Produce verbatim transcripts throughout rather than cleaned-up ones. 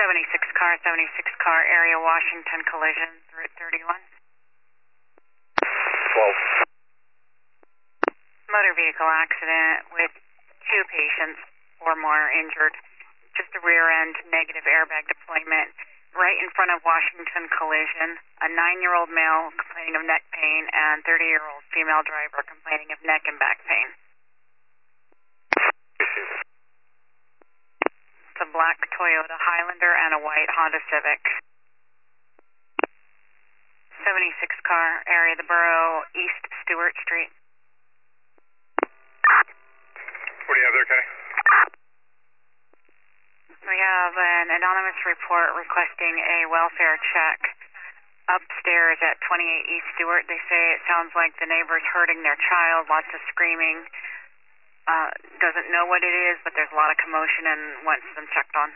seventy-six car, seventy-six car, area Washington collision, Route thirty-one. twelve. Motor vehicle accident with two patients or more injured. Just a rear end negative airbag deployment right in front of Washington collision. A nine-year-old male complaining of neck pain and thirty-year-old female driver complaining of neck and back pain. It's a black Toyota Highlander and a white Honda Civic. seventy-six car, area the borough, East Stewart Street. What do you have there, Kenny? We have an anonymous report requesting a welfare check upstairs at twenty-eight East Stewart. They say it sounds like the neighbor's hurting their child, lots of screaming. Uh, doesn't know what it is, but there's a lot of commotion and wants them checked on.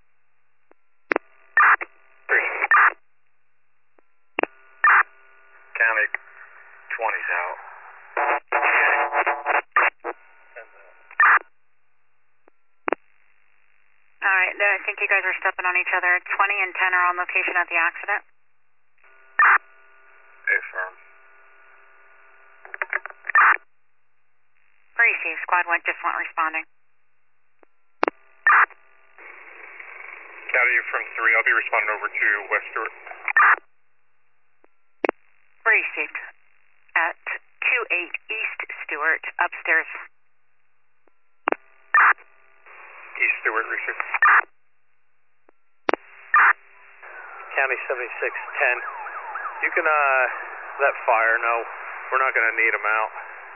County twenty's out. All right, I think you guys are stepping on each other. twenty and ten are on location at the accident. Affirm. Receive, squad one, just not responding. County, you from three. I'll be responding over to West Stewart. Received. At two eight East Stewart, upstairs. East Stewart, received. County seventy-six ten. You can uh let fire know. We're not going to need them out.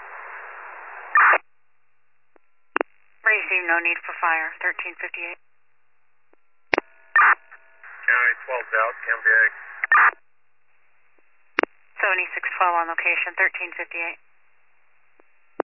Receive, no need for fire. thirteen fifty-eight. County twelve's out. M V A. seventy-six twelve on location. thirteen fifty-eight.